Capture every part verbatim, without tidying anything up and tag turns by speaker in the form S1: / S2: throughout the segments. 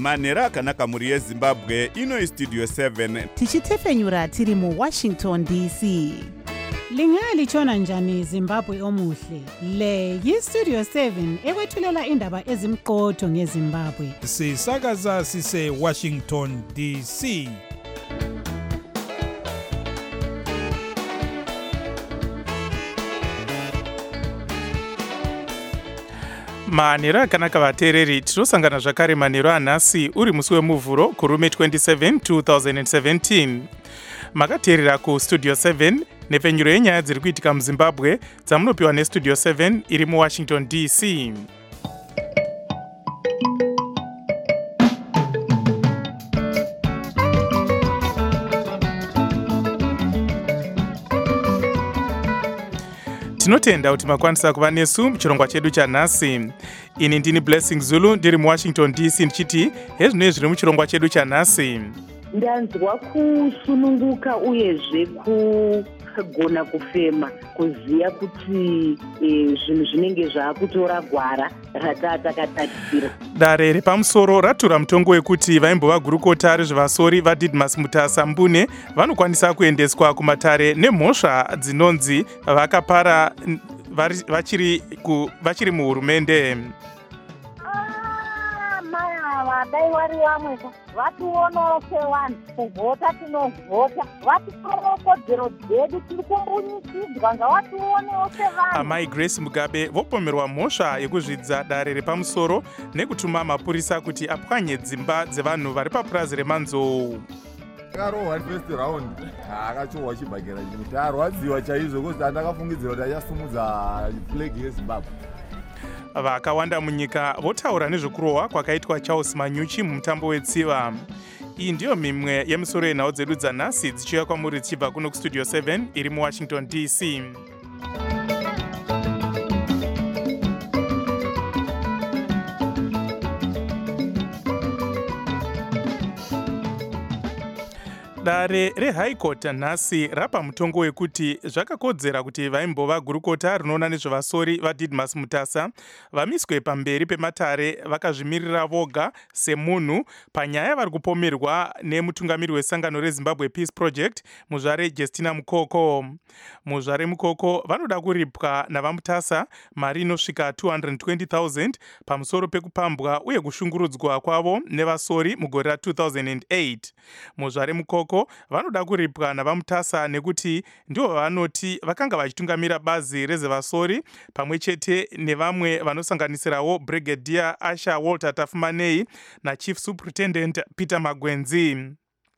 S1: manhero akanaka mhuri yezimbabwe. Ino istudio seven
S2: tichitefenyura tiri muwashington D C.
S3: Lingalitshona njani Zimbabwe omuhle? Le yistudio seven ekwethulela indaba ezimqotho ngeZimbabwe.
S4: Sisakaza sise Washington D C. Manhero akanaka vateereri, tinosangana zvakare manhero anhasi uri musi wemuvhuro kurume twenty-seven twenty seventeen. Makateerera kustudio seven nepfenyuro yenyaya dziri kuitika muZimbabwe dzamunopiwa nestudio seven iri muWashington D C. Tinotenda kuti makwanisa kuva nesu muchirongwa chedu chanhasi. Ini ndini Blessing Zulu ndiri muWashington D C ndichiti hezvinoi zviri muchirongwa chedu chanhasi.
S5: Ndanzwa kusununguka uyezve kugona kufema, kuziya kuti e, zvinhu zvinenge zvaakutora gwara ratatakatarisa.
S4: Dare repamusoro ratura mutongo wekuti vaimbova gurukota rezvevasori vaDidmus Mutasa Mbune vanokwanisa kuendeswa kumatare nemhosva dzinonzi vakapara vachiri ku vachiri muhurumende.
S6: Vadai vari vamwe vatiwonawo sevanhu kuvhota tinovhota, vatipawo kodzero dzedu tiri kumbunyikidzwa ngavatiwonewo sevanhu.
S4: Amai Grace Mugabe vopomerwa mhosva yekuzvidza dare repamusoro nekutuma mapurisa kuti apwanye dzimba dzevanhu vari papurazi remanzou.
S7: Akarohwa first round akachohwa chibhagera chimwe arwadziwa chaizvo kuti andakafungidzira kuti achasimudza flag yeZimbabwe.
S4: Vakawanda munyika votaura nezvekurohwa kwakaitwa Charles Manyuchi mumutambo wetsiva. Iyi ndiyo mimwe yemisoro yenhau dzedu dzanhasi dzichiuya kwamuri dzichibva kuno kustudio seven iri muWashington D C. Dare reHigh Court nhasi rapa mutongo wekuti zvakakodzera kuti vaimbova gurukota rinoona nezvevasori vaDidmus Mutasa vamiswe pamberi pematare vakazvimirira voga semunhu panyaya vari kupomerwa nemutungamiri wesangano reZimbabwe Peace Project muzvare Justina Mukoko. Muzvare Mukoko vanoda kuripwa navaMutasa mari inosvika two hundred twenty thousand pamusoro pekupambwa uye kushungurudzwa kwavo nevasori mugore ra two thousand eight. Muzvare Mukoko vanoda kuripwa navaMutasa nekuti ndivo vanoti vakanga vachitungamira bazi rezvevasori pamwe chete nevamwe vanosanganisirawo Brigadier Asha Walter Tafumanei naChief Superintendent Peter Magwenzi.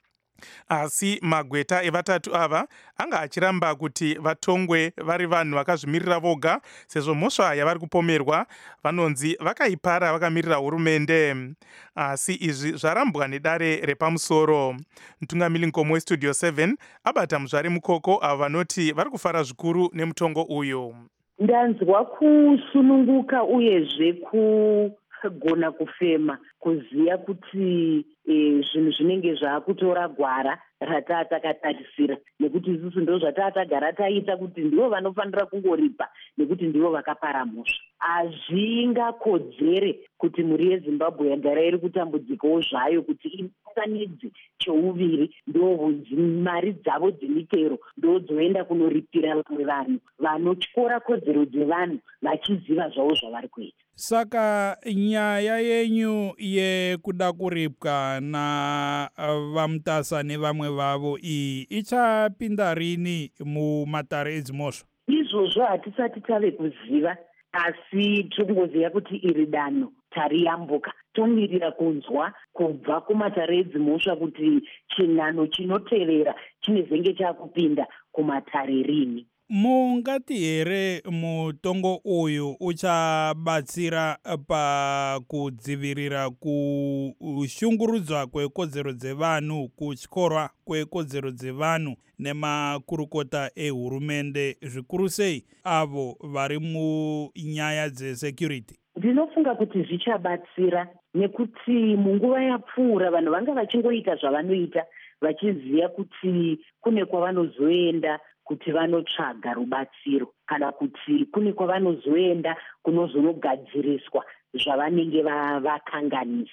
S4: Asi magweta evatatu ava anga achiramba kuti vatongwe vari vanhu vakazvimirira voga sezvo mhosva yavari kupomerwa vanonzi vakaipara vakamirira hurumende. Asi izvi zvarambwa nedare repamusoro. Mutungamiri nkomo westudio seven abata muzvare Mukoko avo vanoti vari kufara zvikuru nemutongo uyu.
S5: Ndanzwa kusununguka uyezve kugona kufema, kuziya kuti e, zvinhu zvinenge zvaakutora gwara ratatakatarisa, nekuti isusu ndo zvatatagara taita kuti ndivo vanofanira kungoripa nekuti ndivo vakapara mhosva. Hazvingakodzere kuti mhuri yeZimbabwe yagara iri kutambudzikawo zvayo kuti iunganidze chouviri ndo mari dzavo dzemitero ndo dzoenda kunoripira vamwe vanhu vanotyora kodzero dzevanhu vachiziva zvavo zvavari kuita.
S4: Saka nyaya yenyu yekuda kuripwa na vaMutasa nevamwe vavo iyi ichapinda rini mumatare edzimhosva?
S5: Izvozvo hatisati tave kuziva, asi tongoziva kuti iri danho tariyambuka. Tomirira kunzwa kubva kumatare edzimhosva kuti chinhano chinotevera chinezenge chakupinda kumatare rini.
S4: Mungati here mutongo uyu uchabatsira pakudzivirira kushungurudzwa kwekodzero dzevanhu, kutyorwa kwekodzero dzevanhu nemakurukota ehurumende, zvikuru sei avo vari munyaya dzesecurity?
S5: Ndinofunga kuti zvichabatsira nekuti munguva yapfuura vanhu vanga vachingoita zvavanoita vachiziva kuti kune kwavanozoenda kuti vanotsvaga rubatsiro kana kuti kune kwavanozoenda kunozonogadziriswa zvavanenge vakanganisa.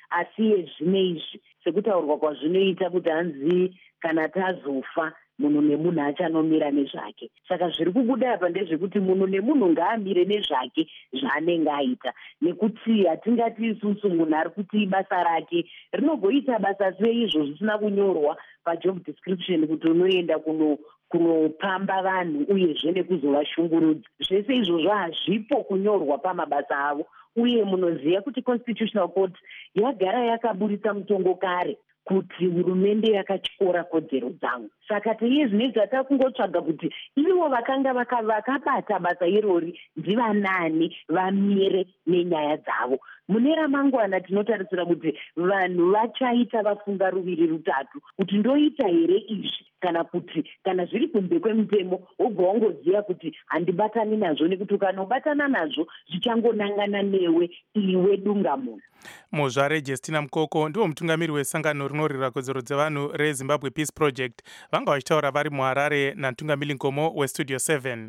S5: asi yezvine izvi sekutaurwa kwazvinoita kuti hanzi kana tazofa munhu nemunhu achanomira nezvake. Saka zviri kubuda apa ndezvekuti munhu nemunhu ngaamire nezvake zvaanenge aita, nekuti hatingati isusu munhu ari kuti basa rake rinogoita basa sei izvo zvisina kunyorwa pajob description kuti unoenda kuno kunopamba vanhu uyezve nekuzovashungurudza. Zvese izvozvo hazvipo kunyorwa pamabasa avo, uye munoziva kuti constitutional court yagara yakaburitsa mutongo kare kuti hurumende yakatyora kodzero dzangu. Saka teiye zvinezvi takungotsvaga kuti ivo vakanga vakabata basa irori ndivanani vamire nenyaya dzavo. Mune ramangwana tinotarisira kuti vanhu vachaita vafunga ruviri rutatu kuti ndoita here izvi kana kuti kana zviri kunze kwemutemo wobva wangoziva kuti handibatani nazvo, nekuti ukanobatana nazvo zvichangonangana newe iwe dunga munhu.
S4: Muzvare Justina Mukoko ndiwo mutungamiri wesangano rinorwira kodzero dzevanhu reZimbabwe Peace Project, vanga vachitaura vari muHarare natungamiri Nkomo weStudio seven.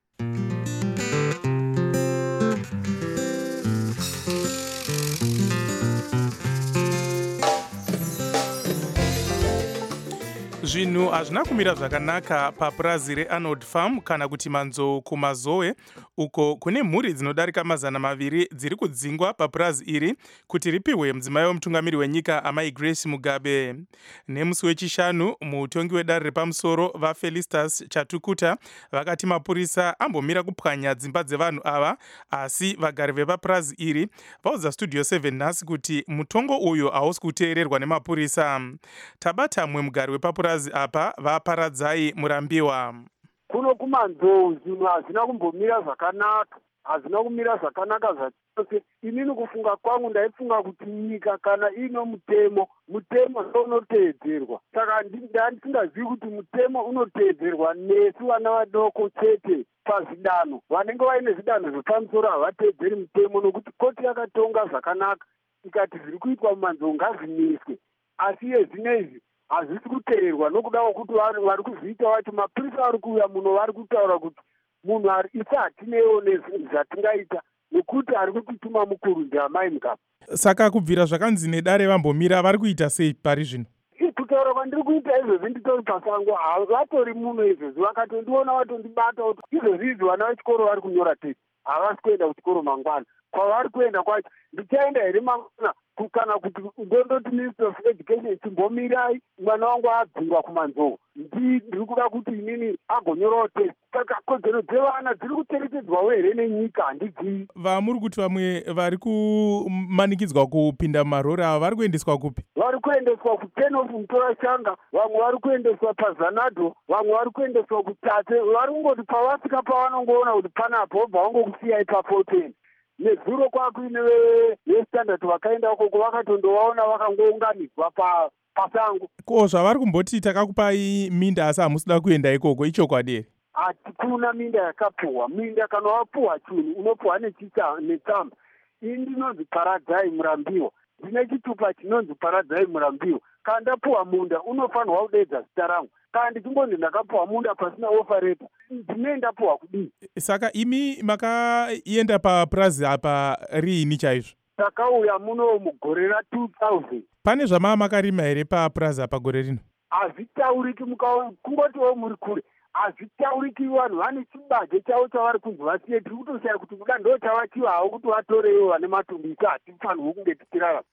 S4: Zvinhu hazvina kumira zvakanaka papurazi reArnold Farm kana kuti Manzou kumazowe, uko kune mhuri dzinodarika mazana maviri dziri kudzingwa papurazi iri kuti ripiwe mudzimai wemutungamiri wenyika amai Grace Mugabe. Nemusi wechishanu mutongi wedare repamusoro vaFelistus Chatukuta vakati mapurisa ambomira kupwanya dzimba dzevanhu ava, asi vagari vepapurazi iri vaudza Studio seven nhasi kuti mutongo uyu hausi kuteererwa nemapurisa. Tabata mwe mugari wepapurazi apa vaparadzai Murambiwa.
S8: Kuno kumanzou zvinhu hazvina kumbomira zvakanaka, hazvina kumira zvakanaka zvachose. Inini kufunga kwangu ndaifunga kuti nyika kana ino mutemo, mutemo ndounotedzerwa. Saka ndisingazivi kuti mutemo unotedzerwa nesu vana vadoko chete pazvidano. Vanenge vaine zvidano zvepamusoro havatedzeri mutemo, nokuti koti yakatonga zvakanaka ikati zviri kuitwa mumanzou ngazvimiswe. Asi yezvinezvi hazvisi kuteerwa, nokuda kwokuti vari kuzviita vacho mapurisa vari kuuya muno vari kutaura kuti munhu ari isi hatinewo nezvinhu zvatingaita nekuti ari kutituma mukuru ndiamai Mugabe.
S4: Saka kubvira zvakanzi nedare vambomira vari kuita sei pari zvino?
S8: Kutaura kwandiri kuita izvozvi nditori pasango, havatori muno izvozvi, vakatondiona vatondibata kuti izvozvi izvi vana vechikoro vari kunyora testi, havasi kuenda kuchikoro mangwana. Kwavari kuenda kwacho ndichaenda here mangwana kana kuti ndondoti Minister of Education chimbomirai mwana wangu adzingwa kumanzou, ndiri kuda kuti inini agonyorawo test. Saka kodzero dzevana dziri kucherechedzwawo here nenyika handidzivi. Vamuri kuti vamwe vari kumanikidzwa kupinda mumarori ava vari kuendeswa kupi? Vari kuendeswa kuten of Mutorashanga, vamwe vari kuendeswa paZanado, vamwe vari kuendeswa kuTate. Vari kungoti pavasvika pavanongoona kuti panapa vobva vangokusiya ipapo uteni. Nezuro kwakuine vestandard vakaenda ukoko vakatondovaona vakangounganidzwa pasango. Ko zvavari kumboti takakupai minda asi hamusida kuenda ikoko, ichokwadi here? Hatikuna minda yakapuhwa. Minda kana wapuhwa chinhu unopuhwa netsamba. Ini ndinonzi Paradzai Murambiwa, ndine chitupa chinonzi Paradzai Murambiwa. Kana ndapuhwa munda unofanirwa kudedza zita rangu. Kana ndichingonzi ndakapuhwa munda pasina ofareta, ndine ndapuhwa kudii? Saka imi makaenda papurazi apa riini chaizvo? Takauya muno mugore ra two thousand. Pane zvama makarima here papurazi apa gore rino? Hazvitauriki, kungotiwo muri kure. Hazvitauriki, vanhu vane chibage chavo chavari kunzi vasiye. Tiri kutoshaya kuti kuda ndo chavachivawo kuti vatorewo vane matumbisa, hatifanirwi kunge tichirarama.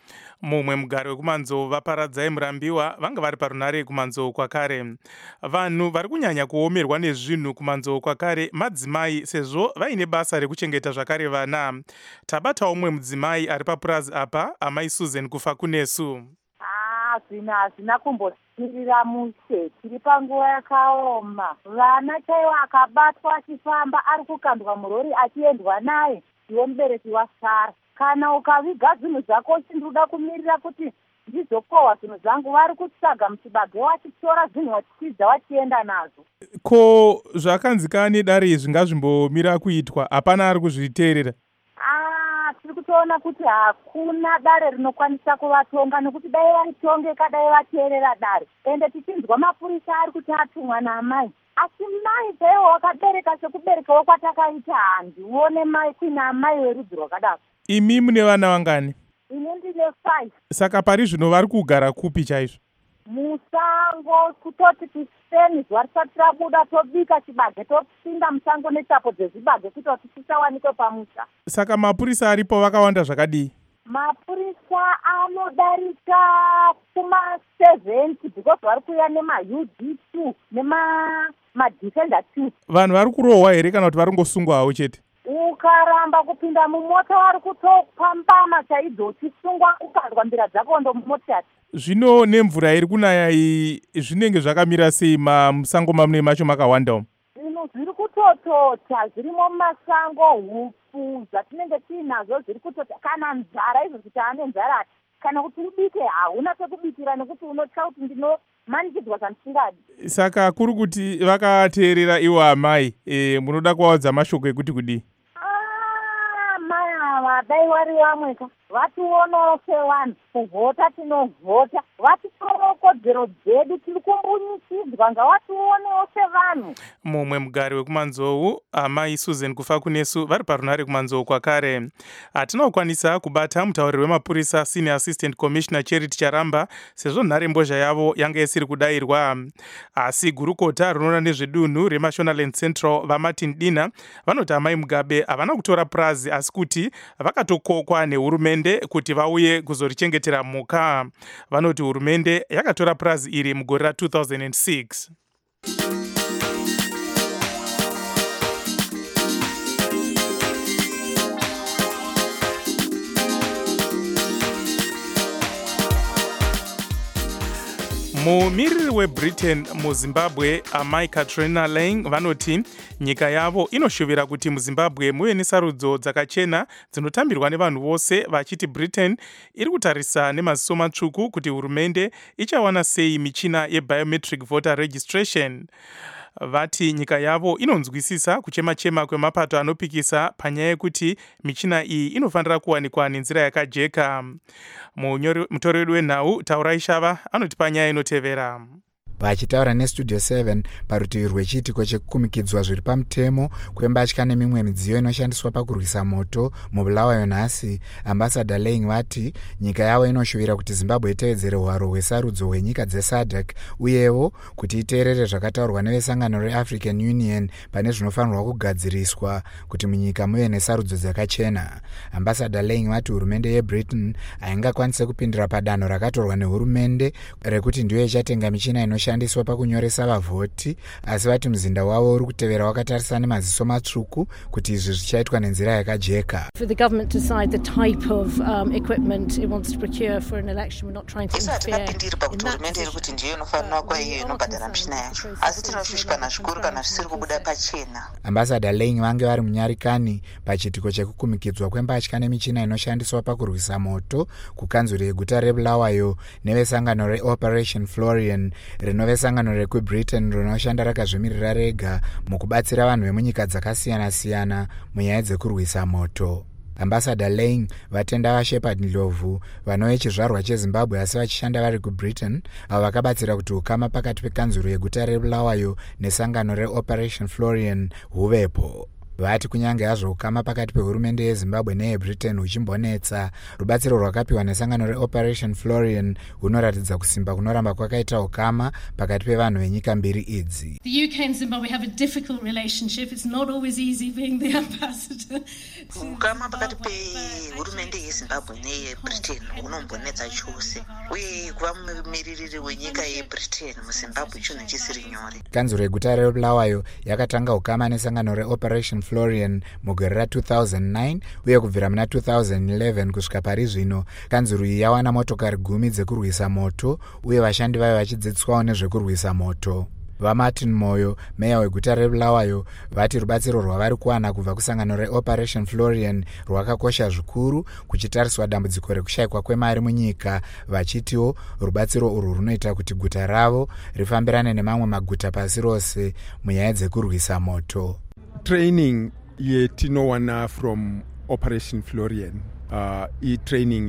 S8: Mumwe mugari wekumanzou vaparadzai Murambiwa vanga vari parunare kumanzou kwakare. Vanhu vari kunyanya kuomerwa nezvinhu kumanzou kwakare madzimai, sezvo vaine basa rekuchengeta zvakare vana. Tabatawo umwe mudzimai ari papurazi apa, amai Susan kufa kunesu.
S6: Zvino hazvina kumbotirira mushe, tiri panguva yakaoma. Vana chaivo akabatwa achifamba ari kukandwa murori achiendwa naye, iwe mubereki wasara. Kana ukaviga zvinhu zvako uchindoda kumirira kuti ndizokohwa zvinhu zvangu, vari kutsvaga muchibage wachitora zvinhu wachikwidza wachienda nazvo. Ko zvakanzikane dare izvi ngazvimbomira kuitwa, hapana ari kuzviteerera? Ah, tiri kutoona kuti hakuna dare rinokwanisa kuvatonga, nekuti dai vaitongeka dai vateerera dare. Ende tichinzwa mapurisa ari kuti atumwa naamai. Asi mai chaiwo wakabereka sekuberekawo kwatakaita handi, uone mai kuina amai werudzi rwakadaro. Imi mune vana vangani? ine ndine five.
S4: Saka pari zvino vari kugara kupi chaizvo?
S6: Musango, kutoti tiseni zuva risati rabuda tobika chibage topinda musango netapo dzezvibage kuti tisawanikwe pamusha.
S4: Saka mapurisa aripo vakawanda zvakadii?
S6: Mapurisa anodarika kuma seventy because vari kuuya nema-U D two nema-defender two.
S4: Vanhu vari kurohwa here kana kuti vari ngosungwa havo chete?
S6: Ukaramba kupinda mumota vari kutopambama chaidzo uchisungwa ukazwa mbira dzako ndo mumotati.
S4: Zvino nemvura iri kunaya iyi zvinenge zvakamira sei musango mamune macho makawanda umu?
S6: Zvinhu zviri kutotota zvirimo mumasango, hupu dzatinenge tiinazvo zviri kutota. Kana nzara izvo kuti ane nzara kana kuti ubike hauna pekubikira nekuti unotya kuti ndinomanikidzwa zvandisingadi.
S4: Saka kuri kuti vakateerera iwo amai e, munoda kuvaudza mashoko ekuti kudii?
S6: Ah, mai ava dai vari vamweka vationawo sevanhu kuvhota tinovhota vatitoroo kodzero dzedu tiri kumbunyikidzwa ngavationewo sevanhu.
S4: Mumwe mugari wekumanzou amai Susan kufa kunesu vari parunare kumanzou kwakare. Hatinokwanisa kubata mutauriri wemapurisa Senior Assistant Commissioner Charity Charamba sezvo nhare mbozha yavo yanga isiri kudayirwa. Asi gurukota rinoona nezvedunhu reMashonaland Central vaMartin Dina vanoti amai Mugabe havana kutora purazi asi kuti vakatokokwa nehurumende kuti vauye kuzorichengetera mhuka. Vanoti hurumende yakatora purazi iri mugore ra two thousand six. Mumiriri weBritain muZimbabwe amai Katrina Lang vanoti nyika yavo inoshuvira kuti muZimbabwe muve nesarudzo dzakachena dzinotambirwa nevanhu vose, vachiti Britain iri kutarisa nemaziso matsvuku kuti hurumende ichawana sei michina yebiometric voter registration. Vati nyika yavo inonzwisisa kuchema-chema kwemapato anopikisa panyaya yekuti michina iyi inofanira kuwanikwa nenzira yakajeka. Mutori wedu wenhau Taurai Shava anoti panyaya inotevera.
S9: Vachitaura nestudio seven parutivi rwechiitiko chekukumikidzwa zviri pamutemo kwembatya nemimwe midziyo inoshandiswa pakurwisa moto mubulawayo nhasi, ambassador Lang vati nyika yavo inoshuvira kuti Zimbabwe itevedzere hwaro hwesarudzo hwenyika dzeSADC uyewo kuti iteerere zvakataurwa nevesangano reAfrican Union pane zvinofanirwa kugadziriswa kuti munyika muve nesarudzo dzakachena. Ambassador Lang vati hurumende yeBritain haingakwanise kupindira padanho rakatorwa nehurumende rekuti ndiyo ichatenga michina inoshandiswa shandiswa pakunyoresa vavhoti, asi vati muzinda wavo uri kutevera wakatarisa nemaziso matsvuku kuti izvi zvichaitwa nenzira yakajeka.
S10: For the government to decide the type of um, equipment it wants to procure for an election, we're not trying to interfere.
S11: Isatapindiri pakuti hurumende iri kuti ndiyo inofanira kuva iyo inobhadhara michina yacho, asi tinoshushikana zvikuru kana zvisiri kubuda pachena.
S9: Ambassador Lang vange vari munyarikani pachiitiko chekukumikidzwa kwembatya nemichina inoshandiswa pakurwisa moto kukanzuro yeguta reBulawayo nevesangano reOperation Florian rinove sangano rekuBritain rinoshanda rakazvimirira rega mukubatsira vanhu vemunyika dzakasiyana-siyana munyaya dzekurwisa moto. Ambassador Lang vatenda vaShepherd Ndlovu vanove chizvarwa cheZimbabwe asi vachishanda vari kuBritain avo vakabatsira kuti ukama pakati pekanzuro yeguta reBulawayo nesangano reOperation Florian huvepo. Vati kunyange hazvo ukama pakati pehurumende yeZimbabwe neyeBritain huchimbonetsa, rubatsiro rwakapiwa nesangano reOperation Florian hunoratidza kusimba kunoramba kwakaita ukama pakati pevanhu venyika mbiri idzi.
S10: The U K and Zimbabwe have a difficult relationship. It's not always easy being the ambassador.
S11: Ukama pakati pehurumende yeZimbabwe neyeBritain hunombonetsa chose, uye kuva mumiririri wenyika yeBritain muZimbabwe chinhu chisiri nyore.
S9: Kanzuro yeguta reBulawayo yakatanga ukama nesangano reOperation Florian mugore ra two thousand nine uye kubvira muna two thousand eleven kusvika pari zvino kanzuro iyi yawana motokari gumi dzekurwisa moto uye vashandi vayo vachidzidziswawo nezvekurwisa moto. VaMartin Moyo, meya weguta reBulawayo, vati rubatsiro rwavari kuwana kubva kusangano reOperation Florian rwakakosha zvikuru kuchitariswa dambudziko rekushayikwa kwemari munyika, vachitiwo rubatsiro urwu runoita kuti guta ravo rifambirane nemamwe maguta pasi rose munyaya dzekurwisa moto.
S12: Training yetinowana from Operation Florian uh, i-training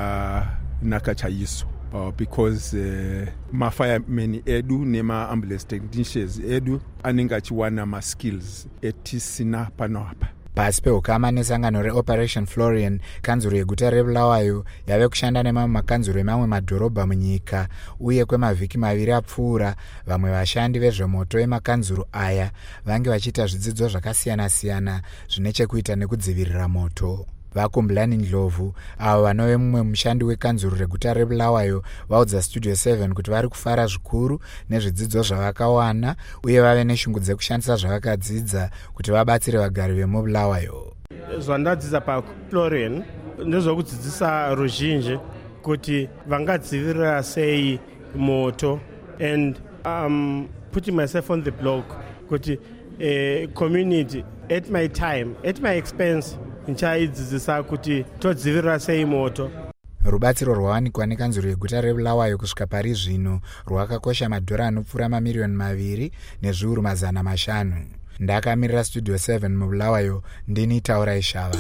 S12: yakanaka chaiso uh, because uh, mafiremen edu nema-ambulance technicians edu anenge achiwana ma-skills etisina pano apa.
S9: pasi peukama nesangano reoperation florian. Kanzuro yeguta rebulawayo yave kushanda nemamwe makanzuro emamwe madhorobha munyika, uye kwemavhiki maviri apfuura vamwe vashandi vezvemoto emakanzuro aya vange vachiita zvidzidzo zvakasiyana-siyana zvine chekuita nekudzivirira moto. Vakumblani Ndlovu avo vanove mumwe mushandi wekanzuro reguta rebulawayo vaudza Studio seven kuti vari kufara zvikuru nezvidzidzo zvavakawana uye vave neshungu dzekushandisa zvavakadzidza kuti vabatsire vagari vemubulawayo.
S13: Zvandadzidza paFlorian ndezvokudzidzisa ruzhinji kuti vangadzivirira sei moto, and um, putting myself on the block kuti a community at my time, at my expense, nchaidzidzisa kuti todzivirira sei moto.
S9: Rubatsiro rwawanikwa nekanzuro yeguta rebulawayo kusvika pari zvino rwakakosha madhora anopfuura mamiriyoni maviri nezviuru mazana mashanu. Ndakamirira Studio seven mubulawayo, ndini Taura Ishava.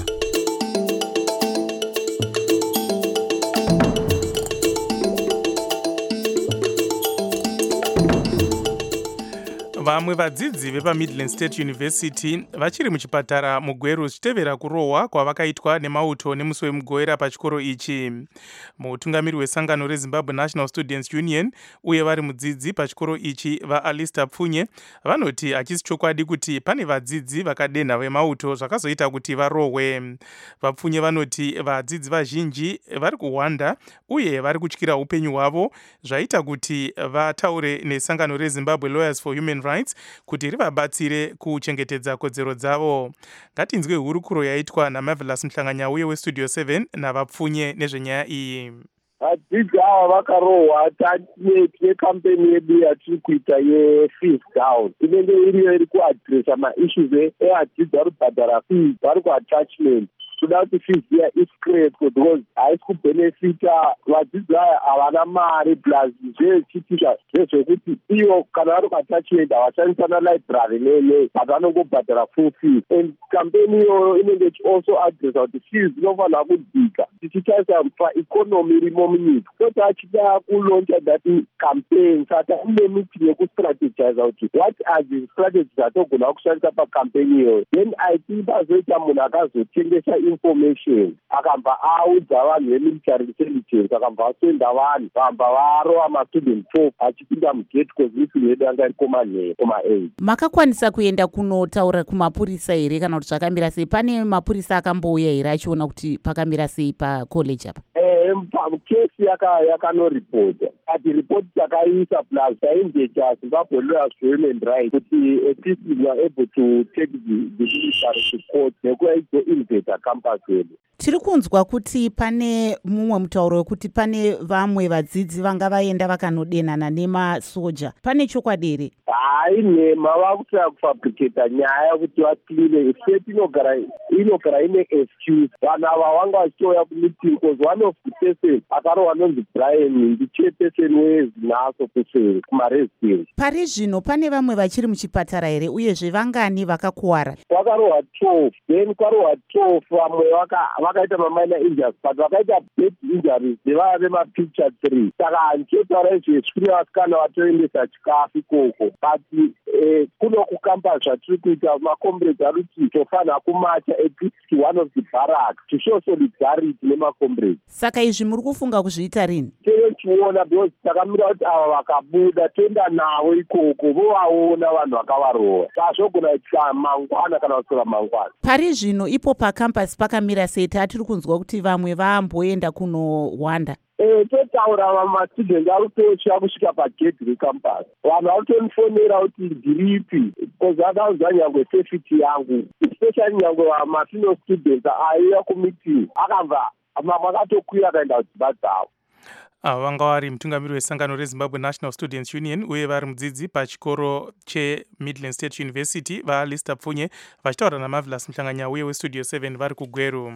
S4: Vamwe vadzidzi vepaMidland State University vachiri muchipatara mugweru zvichitevera kurohwa kwavakaitwa nemauto nemusi wemugowera pachikoro ichi. Mutungamiri wesangano reZimbabwe National Students Union uye vari mudzidzi pachikoro ichi vaAlister Pfunye vanoti hachisi chokwadi kuti pane vadzidzi vakadenha vemauto zvakazoita kuti varohwe. Vapfunye vanoti vadzidzi vazhinji vari kuhwanda uye vari kutyira upenyu hwavo, zvaita kuti vataure nesangano reZimbabwe Lawyers for Human Rights kuti rivabatsire kuchengetedza kodzero dzavo. Ngatinzwe hurukuro yaitwa naMarvelous Mhlanganyauye weStudio seven navapfunye nezvenyaya iyi.
S8: Vadzidzi ava vakarohwa tine kampeni yedu yatiri kuita yeFees Down inenge iriyo iri kuadresa maissues evadzidzi vari kubhadhara fees vari kuattachment. Toda kuti fees iya iscrap because haisi kubhenefita vadzidzi aya havana mari, plus zvechitika zvezvekuti iyo kana vari kuattachment havashandisa nalibrary nene but vanongobhadhara full fees. And campaign iyoyo inenge ichialso adresa kuti fees dzinofanira kudzika tichitarisa paeconomy irimo munyika. Tota achida kulauncha that campaign saka ine meeting yekustrategize kuti what are the strategies atogona kushandisa pacampaign iyoyo. Then I think pazoita munhu akazotengesa information akamba audza vanhu vemilitary intelligence akamba asenda vanhu vamba varova mastudent twelve achipinda mugate because meeting yedu anga iri koma koma eight.
S2: Makakwanisa kuenda kunotaura kumapurisa here kana kuti zvakamira sei? Pane mapurisa akambouya here achiona kuti pakamira sei pacollege apa?
S8: Eh, kesi yakanoripota ati ripoti takaisa plus taindecha Zimbabwe Lawyers for Human Rights kuti at least we are able to take the, the military to court nekuaizoinveta campus yedu.
S2: Tiri kunzwa kuti pane mumwe mutauro wekuti pane vamwe vadzidzi vanga vaenda vakanodenhana nemasoja. Pane chokwadi here?
S8: Hai, nhema vakutira kufabricata nyaya kuti vacleane state inogara inogara ine excuse. Vanhu ava vanga vachitoya kumeeting because one of the person akarohwa nonzi Brian ndichairperson weZinaso kuseri kumaresidence.
S2: Pari zvino pane vamwe vachiri muchipatara here uyezve vangani vakakuwara?
S8: Vakarohwa twelve, then kwarohwa twelve vamwe vakaita maminor injuries but vakaita bad injuries devava vemapicture three. Saka handichotaura izvezvi vasikana vatoendesa chikafu ikoko but kuno kucampus zvatiri kuita macomrades ari kuti tofanira kumacha at least one of the barracks to show solidarity nemacomrades.
S2: Saka izvi muri kufunga kuzviita rini?
S8: Tichiona because takamira kuti ava vakabuda toenda navo ikoko vovaona vanhu vakavarohwa. Saka zvogona kuitika mangwana kana kusora mangwana.
S2: Pari zvino ipo pacampus pakamira sei? Tiri kunzwa kuti vamwe vaamboenda kunohwanda.
S8: Eh, totaura mastudent ari kutosvika kusvika pagate recampus. Vanhu vari kutonifonera kuti ndiripi because akaudza nyangwe safety yangu, especially nyangwe mafino students aiuya kumeeting akabva mamwe akatokwira akaenda kudzimba dzavo.
S4: Ava vanga vari mutungamiri wesangano reZimbabwe National Students Union uye vari mudzidzi pachikoro cheMidland State University vaAlister Pfunye vachitaura naMarvelous Mhlanganyauye weStudio seven vari kugweru.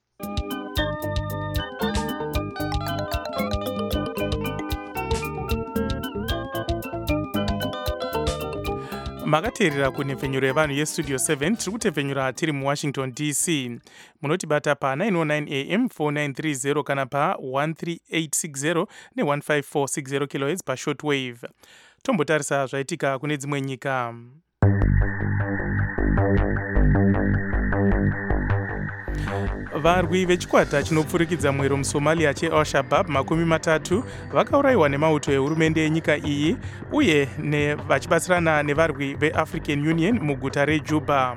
S4: Makateerera kunhepfenyuro yevanhu yeStudio seven tiri kutepfenyura tiri muWashington D C. Munotibata pa nine oh nine A M four nine three zero kana pa one three eight six zero ne one five four six zero kilohertz pa shortwave. Tombotarisa zvaitika kune dzimwe nyika. varwi vechikwata chinopfurikidza mwero musomalia cheal-shabab makumi matatu vakaurayiwa nemauto ehurumende yenyika iyi uye ne vachibatsirana nevarwi veafrican union muguta rejuba.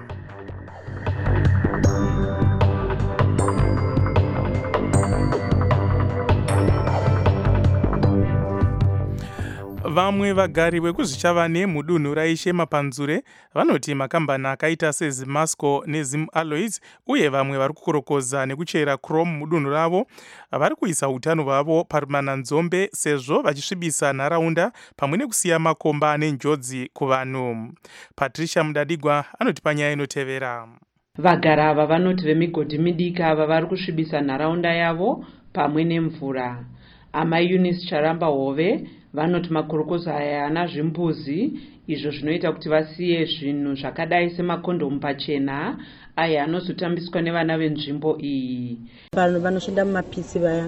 S4: Vamwe vagari vekuzvichavane mudunhu raishe mapanzure vanoti makambani akaita sezimasco nezim alloys uye vamwe vari kukorokoza nekuchera chrome mudunhu ravo vari kuisa utano hwavo parumananzombe sezvo vachisvibisa nharaunda pamwe nekusiya makomba ane njodzi kuvanhu. Patricia Mudadigwa anoti panyaya inotevera.
S14: Vagari ava vanoti vemigodhi midiki ava vari kusvibisa nharaunda yavo pamwe nemvura. Amai Eunice Charamba Hove vanoti makorokoza aya haana zvimbuzi izvo zvinoita kuti vasiye zvinhu zvakadai semakondomu pachena aya anozotambiswa nevana venzvimbo iyi.
S15: Vanhu vanosvida mumapisi vaya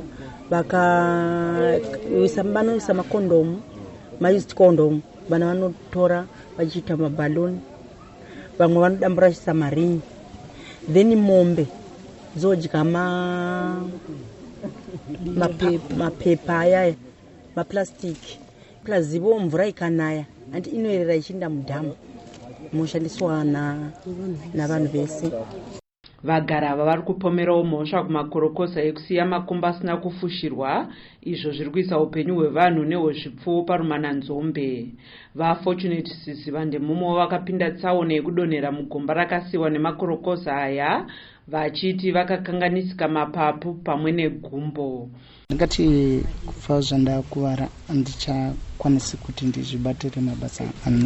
S15: vanoisa makondomu maused condom vana vanotora vachiita mabaloni vamwe vanodambura chisamarini then mombe dzodya ma mapepa ayaya maplastiki plazivo mvura ikanaya andi inoerera ichiinda mudhamu inoshandiswa navanhu vese.
S14: Vagari ava vari kupomerawo mhosva kumakorokoza ekusiya makomba asina kufushirwa izvo zviri kuisa upenyu hwevanhu nehwezvipfuwo parumananzombe. VaFortunate Sisivande mumwe vakapinda tsaona yekudonhera mugomba rakasiyiwa nemakorokoza aya vachiti vakakanganisika mapapu pamwe negumbo.
S16: Ndingati kufa zvandakuvara handichakwanisi kuti ndizvibatire mabasa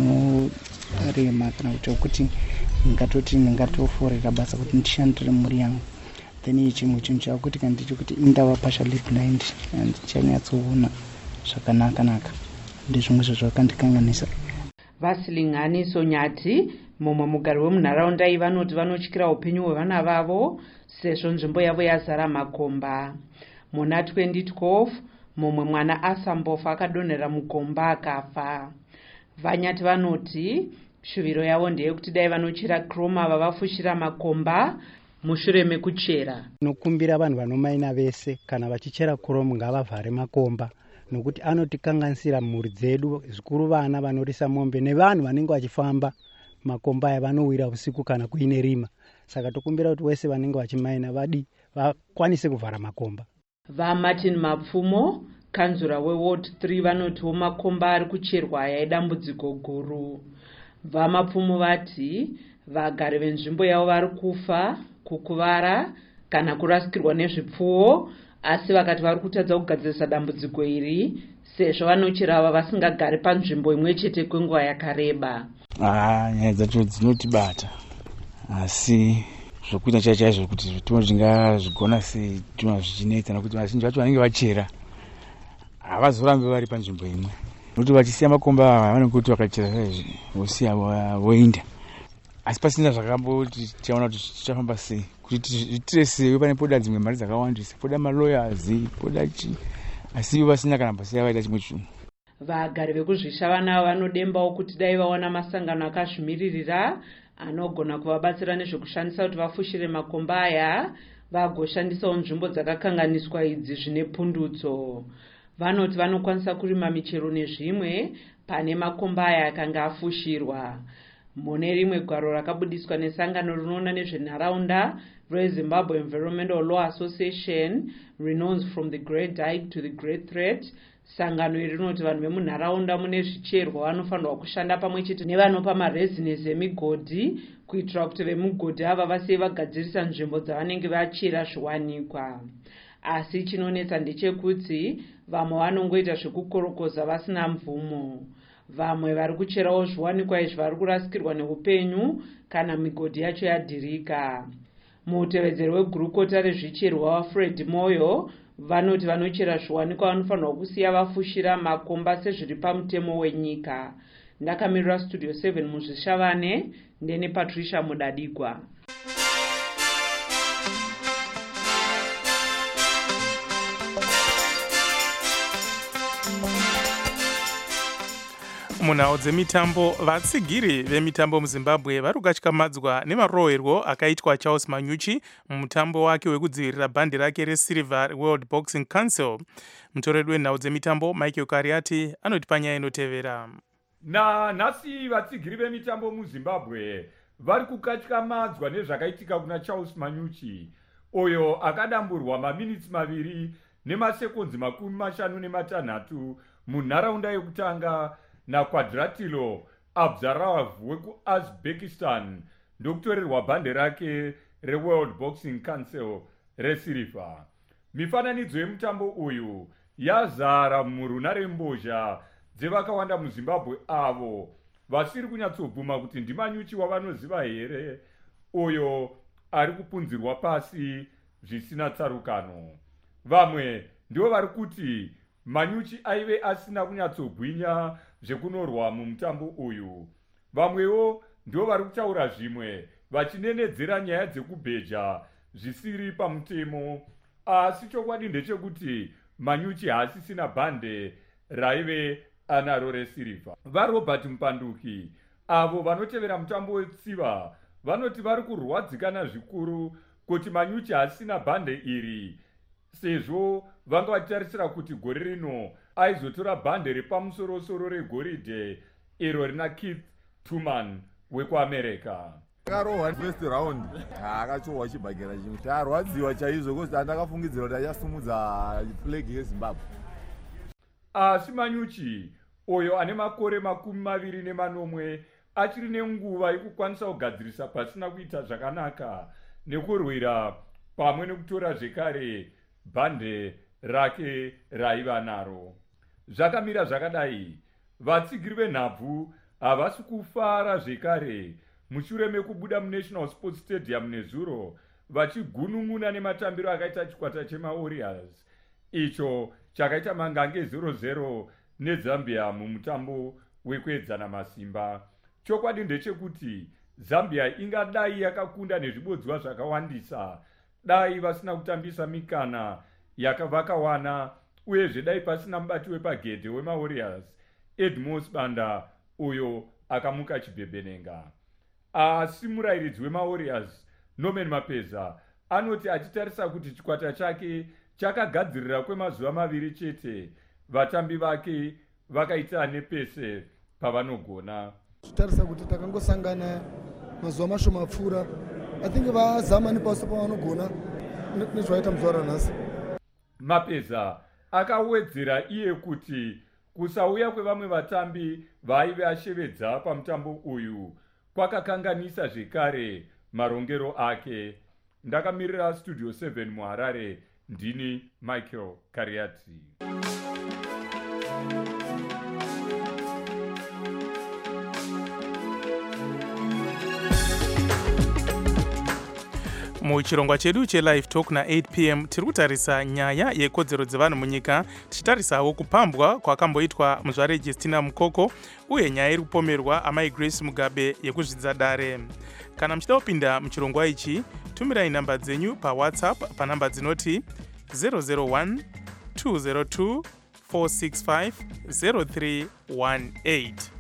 S16: anorema kana kuti kuti ndingatoti ndingatoforera basa kuti ndishandire mhuri yangu. Then chimwe chinhu chakuti kana ndichi kuti indava partially blind handichanyatsoona zvakanaka naka ndizvimwe zvazvakandikanganisa.
S14: Vasilingani Sonyati mumwe mugari wemunharaunda iyi vanoti vanotyira upenyu hwevana vavo sezvo nzvimbo yavo yazara makomba. Muna twenty twelve mumwe mwana asambofa akadonhera mugomba akafa. Vanyati vanoti shuviro yavo ndeyekuti dai vanochera chrome ava vafushira makomba mushure mekuchera.
S16: Nokumbira vanhu vanomaina vese kana vachichera chrome ngavavhare makomba nokuti anotikanganisira mhuri dzedu zvikuru vana vanorisa mombe nevanhu vanenge vachifamba makomba aya vanowira usiku kana kuine rima. Saka tokumbira kuti wese vanenge vachimaina vadi vakwanise kuvhara makomba.
S14: VaMartin Mapfumo kanzura weward three vanotiwo makomba ari kucherwa aya idambudziko guru. VaMapfumo vati vagari venzvimbo yavo vari kufa, kukuvara kana kurasikirwa nezvipfuwo asi vakati vari kutadza kugadzirisa dambudziko iri sezvo vanochera ava vasingagari panzvimbo imwe chete kwenguva yakareba.
S17: Ah, nyaya dzacho dzinotibata asi zvokuita chaizvo chaizvo kuti zvitoro zvingazvigona sei tuma zvichinetsa nokuti vazhinji vacho vanenge vachera havazorambi vari panzvimbo imwe nokuti vachisiya makomba ava vanenge kuti vakachera saizvi vosiya voinda asi pasina zvakamboti tichaona kuti tichafamba sei kuti zviitire sei pane poda dzimwe mari dzakawandisa poda malawyers poda chi asi ivo vasina kana pasiya vaita chimwe chinhu.
S14: Vagari vekuzvishavana vanodembawo kuti dai vawana masangano akazvimiririra anogona kuvabatsira nezvekushandisa kuti vafushire makomba aya vagoshandisawo nzvimbo dzakakanganiswa idzi zvine pundutso. Vanoti vanokwanisa kurima michero nezvimwe pane makomba aya akanga afushirwa. Mune rimwe gwaro rakabudiswa nesangano rinoona nezvenharaunda reZimbabwe Environmental Law Association renounce from the Great Dike to the Great Threat. Sangano iri rinoti vanhu vemunharaunda mune zvicherwa vanofanirwa kushanda pamwe chete nevanopa marezinesi emigodhi kuitira kuti vemugodhi ava vasiye vagadzirisa nzvimbo dzavanenge vachera zviwanikwa. Asi chinonetsa ndechekuti vamwe vanongoita zvekukorokoza vasina mvumo. Vamwe vari kucherawo zviwanikwa izvi vari kurasikirwa neupenyu kana migodhi yacho yadhirika. Mutevedzeri wegurukota rezvicherwa waFred Moyo vanoti vanochera zviwanikwa vanofanirwa kusiya vafushira makomba sezviri pamutemo wenyika. Ndakamirira Studio seven muzvishavane ndene Patricia Mudadigwa.
S4: munhau dzemitambo vatsigiri vemitambo muzimbabwe vari kukatyamadzwa nemarohwerwo akaitwa Charles Manyuchi mumutambo wake wekudzivirira bhandi rake reSilver World Boxing Council. Mutoreri wenhau dzemitambo Michael Kariati anoti panyaya inotevera.
S18: Nanhasi vatsigiri vemitambo muzimbabwe vari kukatyamadzwa nezvakaitika kuna Charles Manyuchi, uyo akadamburwa maminitsi maviri nemasekonzi makumi mashanu nematanhatu munharaunda yekutanga naKwadratilo Abzarav wekuuzbekistan ndokutorerwa bhande rake reWorld Boxing Council reSilver. Mifananidzo yemutambo uyu yazara murunharembozha dzevakawanda muzimbabwe avo vasiri kunyatsobvuma kuti ndiManyuchi wavanoziva here, uyo ari kupunzirwa pasi zvisina tsarukano. Vamwe ndivo vari kuti Manyuchi aive asina kunyatsobwinya zvekunorwa mumutambo uyu. Vamwewo ndivo vari kutaura zvimwe vachinenedzera nyaya dzekubheja zvisiri pamutemo, asi chokwadi ndechekuti Manyuchi haasisina bhande raive anaro reSilver. VaRobert Mupanduki avo vanotevera mutambo wetsiva vanoti vari kurwadzikana zvikuru kuti Manyuchi haasina bhande iri, sezvo vanga vachitarisira kuti gore rino aizotora bhande repamusorosoro regoridhe iro rina Keith Tuman wekuAmerica.
S7: Akarohwa first round akachohwa chibhagera chimwe tarwadziwa chaizvo kuti andakafungidzira kuti achasimudza flag yeZimbabwe.
S18: Asi Manyuchi uyo ane makore makumi maviri nemanomwe achiri nenguva yekukwanisa kugadzirisa pasina kuita zvakanaka nekurwira pamwe nekutora zvekare bhande rake raiva naro. Zvakamira zvakadai, vatsigiri venhabvu havasi kufara zvekare mushure mekubuda muNational Sports Stadium nezuro vachigunun'una nematambiro akaita chikwata chemaWarriors icho chakaita mangange zero zero neZambia mumutambo wekuedzana masimba. Chokwadi ndechekuti Zambia ingadai yakakunda nezvibodzwa zvakawandisa dai vasina kutambisa mikana yakavakawana, uyezve dai pasina mubati wepagedhe wemaWarriors Edmos Banda uyo akamuka chibhebenenga. Asi murairidzi wemaWarriors Norman Mapeza anoti achitarisa kuti chikwata chake chakagadzirira kwemazuva maviri chete, vatambi vake vakaita nepese pavanogona.
S19: Titarisa kuti takangosangana mazuva mashoma apfuura, I think vazama nepasi pavanogona nezvaita muzuva ranhasi.
S18: Mapeza akawedzera iye kuti kusauya kwevamwe vatambi vaaive ashevedza pamutambo uyu kwakakanganisa zvekare marongero ake. Ndakamirira Studio seven muHarare, ndini Michael Kariati.
S4: Muchirongwa chedu cheLive Talk na eight p m tiri kutarisa nyaya yekodzero dzevanhu munyika, tichitarisawo kupambwa kwakamboitwa muzvare Justina Mukoko uye nyaya iri kupomerwa amai Grace Mugabe yekuzvidza dare. Kana muchida kupinda muchirongwa ichi, tumirai namba dzenyu paWhatsApp panamba dzinoti zero zero one two zero two four six five zero three one eight.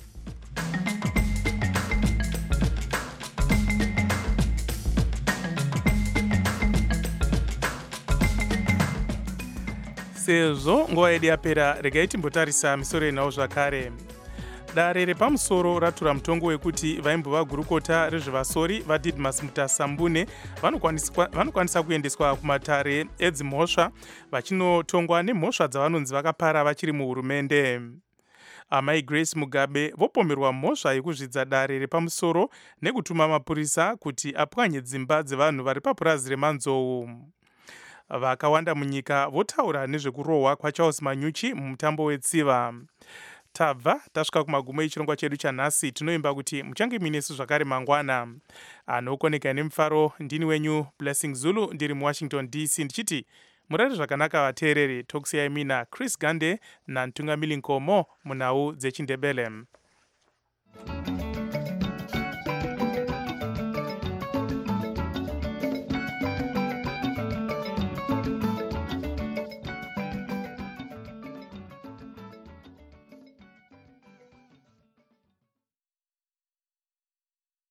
S4: Sezvo nguva yedu yapera, regai timbotarisa misoro yenhau zvakare. Dare repamusoro ratura mutongo wekuti vaimbova gurukota rezvevasori vaDidmus Mutasambune vanokwanisa kuendeswa kumatare edzimhosva vachinotongwa nemhosva dzavanonzi vakapara vachiri muhurumende. Amai Grace Mugabe vopomerwa mhosva yekuzvidza dare repamusoro nekutuma mapurisa kuti apwanye dzimba dzevanhu vari papurazi remanzou. Vakawanda munyika votaura nezvekurohwa kwaCharles Manyuchi mumutambo wetsiva. Tabva tasvika kumagumo echirongwa chedu chanhasi. Tinoimba kuti muchange muinesu zvakare mangwana. Anokoneka nemufaro ndini wenyu Blessing Zulu, ndiri muWashington D C ndichiti murare zvakanaka vateereri. Tokusiyai mina Chris Gande naNtungamili Nkomo munhau dzechiNdebele.